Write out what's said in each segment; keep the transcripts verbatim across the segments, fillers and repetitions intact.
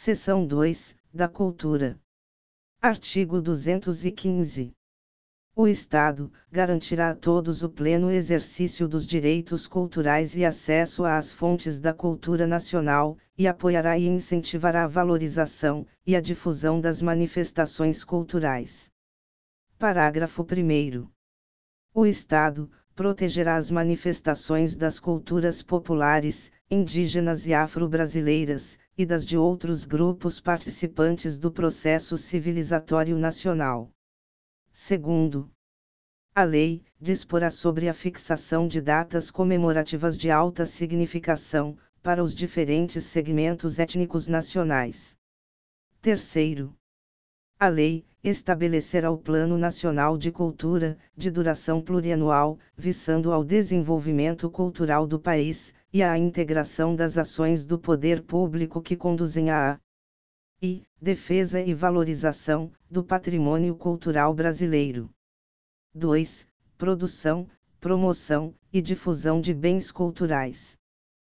Seção dois, da Cultura. Artigo duzentos e quinze. O Estado garantirá a todos o pleno exercício dos direitos culturais e acesso às fontes da cultura nacional, e apoiará e incentivará a valorização e a difusão das manifestações culturais. Parágrafo primeiro. O Estado protegerá as manifestações das culturas populares, indígenas e afro-brasileiras, e das de outros grupos participantes do processo civilizatório nacional. Segundo, a lei disporá sobre a fixação de datas comemorativas de alta significação, para os diferentes segmentos étnicos nacionais. Terceiro, a lei estabelecerá o Plano Nacional de Cultura, de duração plurianual, visando ao desenvolvimento cultural do país, e à integração das ações do poder público que conduzem à e defesa e valorização do patrimônio cultural brasileiro. dois. Produção, promoção e difusão de bens culturais.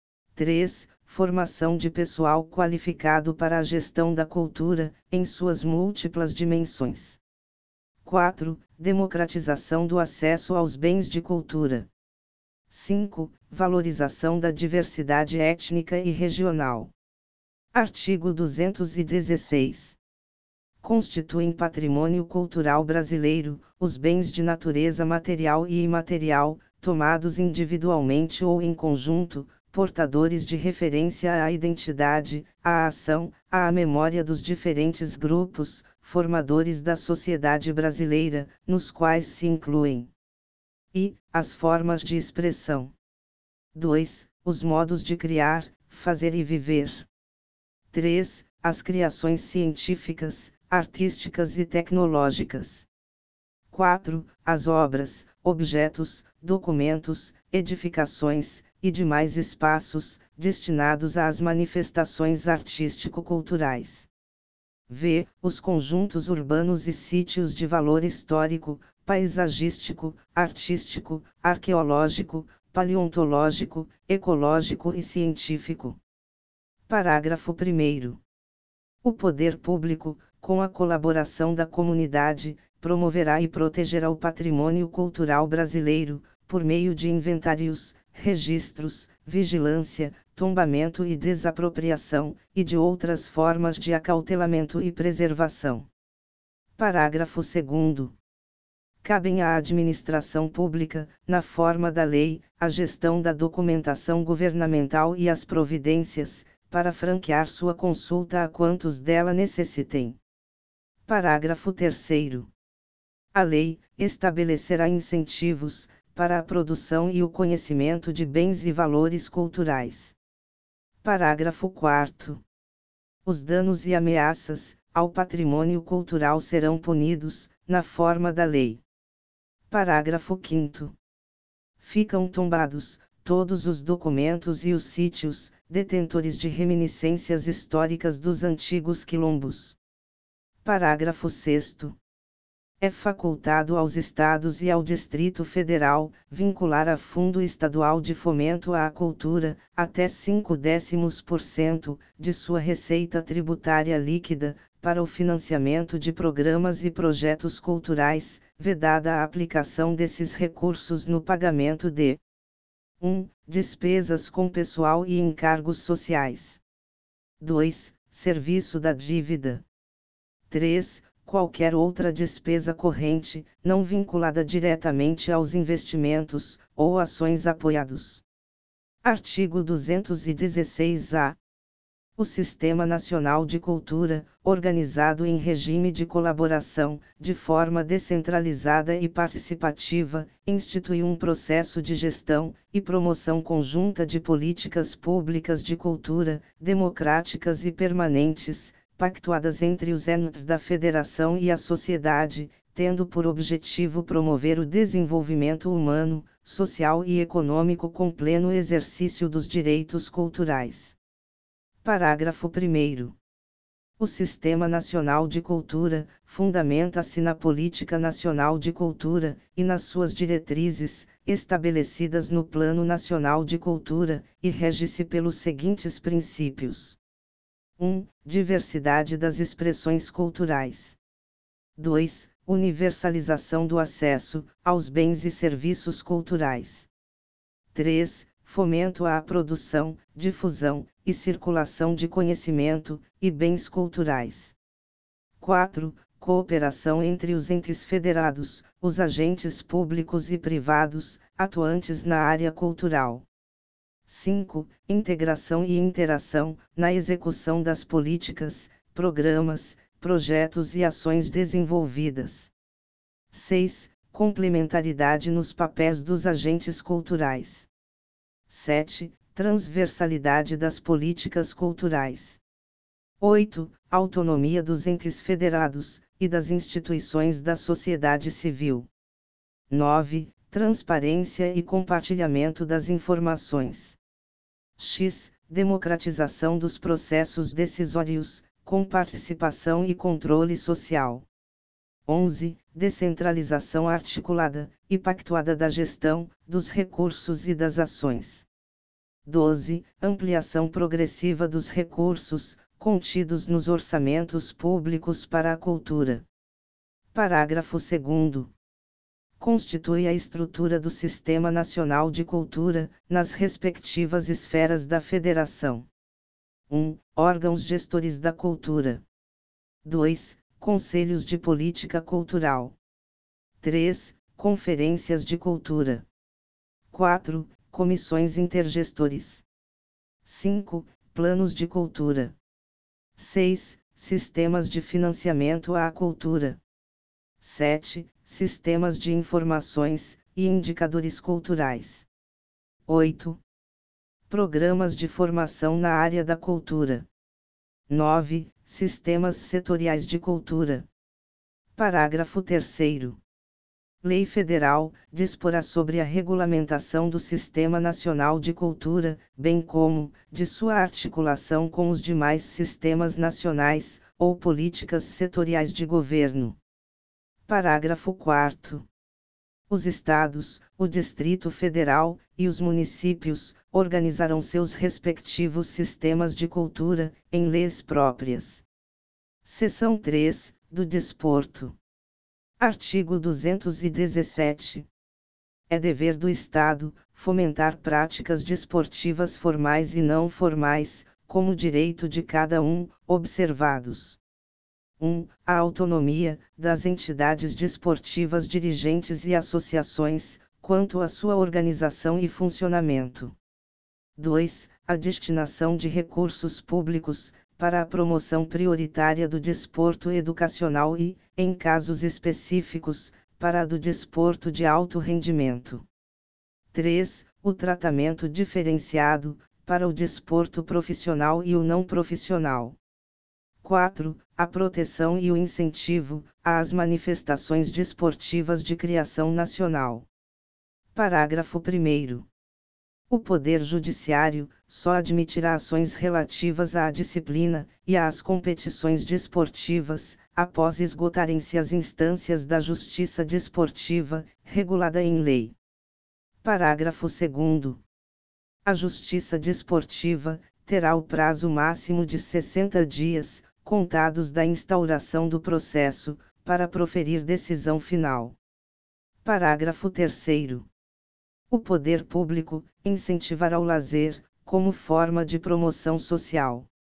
três. Formação de pessoal qualificado para a gestão da cultura, em suas múltiplas dimensões. quatro. Democratização do acesso aos bens de cultura. cinco. Valorização da diversidade étnica e regional. Artigo duzentos e dezesseis. Constituem patrimônio cultural brasileiro os bens de natureza material e imaterial, tomados individualmente ou em conjunto, portadores de referência à identidade, à ação, à memória dos diferentes grupos, formadores da sociedade brasileira, nos quais se incluem e as formas de expressão. dois. Os modos de criar, fazer e viver. três. As criações científicas, artísticas e tecnológicas. quatro. As obras, objetos, documentos, edificações, e demais espaços, destinados às manifestações artístico-culturais. V. Os conjuntos urbanos e sítios de valor histórico, paisagístico, artístico, arqueológico, paleontológico, ecológico e científico. Parágrafo primeiro. O poder público, com a colaboração da comunidade, promoverá e protegerá o patrimônio cultural brasileiro, por meio de inventários, registros, vigilância, tombamento e desapropriação, e de outras formas de acautelamento e preservação. Parágrafo segundo. Cabem à administração pública, na forma da lei, a gestão da documentação governamental e as providências, para franquear sua consulta a quantos dela necessitem. Parágrafo terceiro. A lei estabelecerá incentivos para a produção e o conhecimento de bens e valores culturais. Parágrafo quarto. Os danos e ameaças ao patrimônio cultural serão punidos, na forma da lei. Parágrafo quinto. Ficam tombados todos os documentos e os sítios, detentores de reminiscências históricas dos antigos quilombos. Parágrafo sexto. É facultado aos Estados e ao Distrito Federal, vincular a Fundo Estadual de Fomento à Cultura, até cinco décimos por cento, de sua receita tributária líquida, para o financiamento de programas e projetos culturais, vedada a aplicação desses recursos no pagamento de um. Despesas com pessoal e encargos sociais. dois. Serviço da dívida. três. Qualquer outra despesa corrente, não vinculada diretamente aos investimentos, ou ações apoiados. Artigo duzentos e dezesseis A. O Sistema Nacional de Cultura, organizado em regime de colaboração, de forma descentralizada e participativa, institui um processo de gestão e promoção conjunta de políticas públicas de cultura, democráticas e permanentes, pactuadas entre os entes da Federação e a sociedade, tendo por objetivo promover o desenvolvimento humano, social e econômico com pleno exercício dos direitos culturais. Parágrafo primeiro. O Sistema Nacional de Cultura fundamenta-se na Política Nacional de Cultura e nas suas diretrizes, estabelecidas no Plano Nacional de Cultura, e rege-se pelos seguintes princípios. um. Diversidade das expressões culturais. dois. Universalização do acesso aos bens e serviços culturais. três. Fomento à produção, difusão e circulação de conhecimento e bens culturais. quatro. Cooperação entre os entes federados, os agentes públicos e privados, atuantes na área cultural. cinco. Integração e interação, na execução das políticas, programas, projetos e ações desenvolvidas. seis. Complementaridade nos papéis dos agentes culturais. sete. Transversalidade das políticas culturais. oito. Autonomia dos entes federados, e das instituições da sociedade civil. nove. Transparência e compartilhamento das informações. X. Democratização dos processos decisórios, com participação e controle social. onze. Descentralização articulada e pactuada da gestão, dos recursos e das ações. doze. Ampliação progressiva dos recursos, contidos nos orçamentos públicos para a cultura. Parágrafo segundo. Constitui a estrutura do Sistema Nacional de Cultura, nas respectivas esferas da Federação. um. Órgãos gestores da cultura. dois. Conselhos de Política Cultural. três. Conferências de Cultura. quatro. Comissões intergestores. cinco. Planos de cultura. seis. Sistemas de financiamento à cultura. sete. Sistemas de informações e indicadores culturais. oito. Programas de formação na área da cultura. nove. Sistemas setoriais de cultura. Parágrafo terceiro. Lei Federal disporá sobre a regulamentação do Sistema Nacional de Cultura, bem como de sua articulação com os demais sistemas nacionais ou políticas setoriais de governo. Parágrafo quarto. Os estados, o Distrito Federal e os municípios organizarão seus respectivos sistemas de cultura em leis próprias. Seção três, do Desporto. Artigo duzentos e dezessete. É dever do Estado fomentar práticas desportivas formais e não formais, como direito de cada um, observados: um. A autonomia das entidades desportivas dirigentes e associações, quanto à sua organização e funcionamento. dois. A destinação de recursos públicos, para a promoção prioritária do desporto educacional e, em casos específicos, para a do desporto de alto rendimento. três. O tratamento diferenciado, para o desporto profissional e o não profissional. quatro. A proteção e o incentivo às manifestações desportivas de criação nacional. Parágrafo primeiro. O Poder Judiciário só admitirá ações relativas à disciplina e às competições desportivas, após esgotarem-se as instâncias da Justiça Desportiva, regulada em lei. Parágrafo segundo. A Justiça Desportiva terá o prazo máximo de sessenta dias, contados da instauração do processo, para proferir decisão final. Parágrafo terceiro. O poder público incentivará o lazer, como forma de promoção social.